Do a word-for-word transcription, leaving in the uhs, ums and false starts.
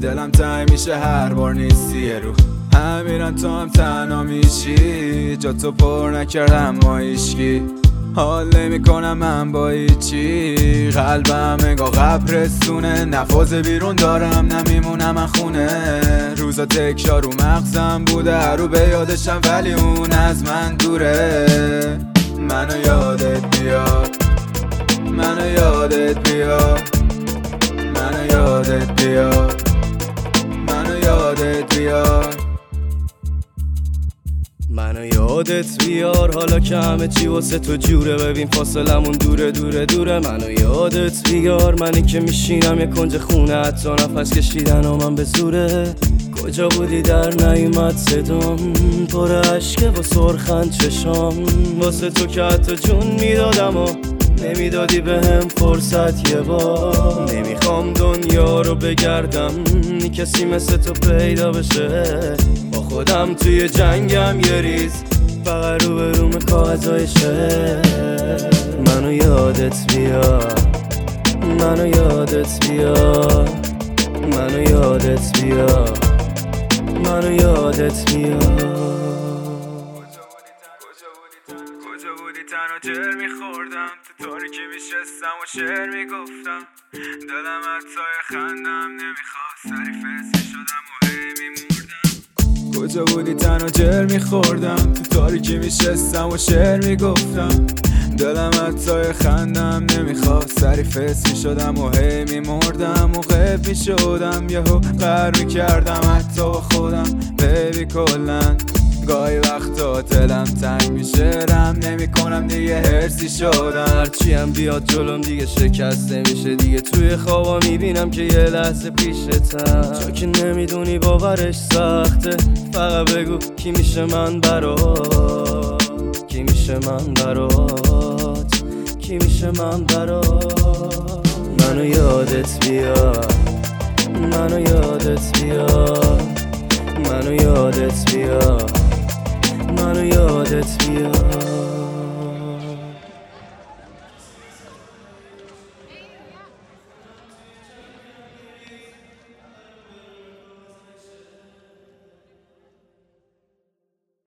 دلم تنگ میشه هر بار نیستی یه رو همیرن تو هم تنها میشی جا تو پر نکردم ما ایشکی حال نمی کنم من با ایچی قلبم انگار قبرستونه نفاذ بیرون دارم نمیمونم من خونه روزا تکشار رو مغزم بوده رو به یادشم ولی اون از من دوره منو یادت بیاد منو یادت بیاد منو یادت بیاد منو یادت بیاد منو یادت بیار حالا که همه چی واسه تو جوره ببین فاصلمون دوره دوره دوره منو یادت بیار منی که میشینم یه کنج خونه حتی نفس کشیدن و من به زوره کجا بودی در نیومد صدام پر عشقه با سرخن چشام واسه تو که حتی جون میدادم و نمیدادی به هم فرصت یه بار نمیخوام دنیا رو بگردم نی کسی مثل تو پیدا بشه با خودم توی جنگم یه ریز فقط رو به روم کاغذای شهر منو یادت بیار منو یادت بیار منو یادت بیار منو یادت بیار کجا بودی تنها جر میخوردم تو تاریکی میشستم و شعر میگفتم دلم حتی خندم نمیخواست سری فسی شدم و هی میمردم کجا بودی تنها جر میخوردم تو تاریکی میشستم و شعر میگفتم دلم حتی خندم نمیخواست سری فسی شدم و هی میمردم و غیب میشدم یهو قهر میکردم حتی با خودم بیبی کلن گاهی وقتا دلم تنگ میشه رم نمی کنم دیگه هرسی شدم هرچی هم بیاد جلوم دیگه شکست نمیشه دیگه توی خوابا میبینم که یه لحظه پیشتم چون که نمیدونی باورش سخته فقط بگو کی میشه من برات کی میشه من برات کی میشه من برات منو یادت بیار منو یادت بیار منو یادت بیار منو یادت بیار